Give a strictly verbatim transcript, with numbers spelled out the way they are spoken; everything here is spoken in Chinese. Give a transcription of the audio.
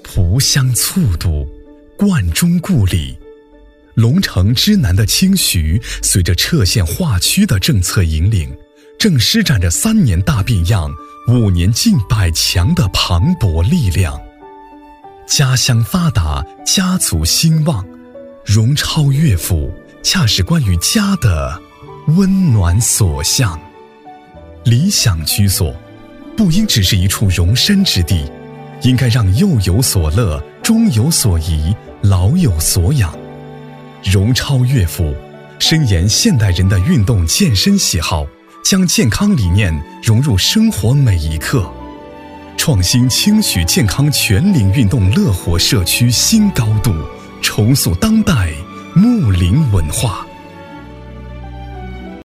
图乡醋笃，冠中故里。龙城之南的清徐，随着撤县划区的政策引领，正施展着三年大变样、五年进百强的磅礴力量。家乡发达，家族兴旺，荣超乐府恰是关于家的温暖所向。理想居所不应只是一处容身之地，应该让幼有所乐，中有所宜，老有所养。荣超乐府深研现代人的运动健身喜好，将健康理念融入生活每一刻，创新清徐健康全龄运动乐活社区新高度，重塑当代睦邻文化。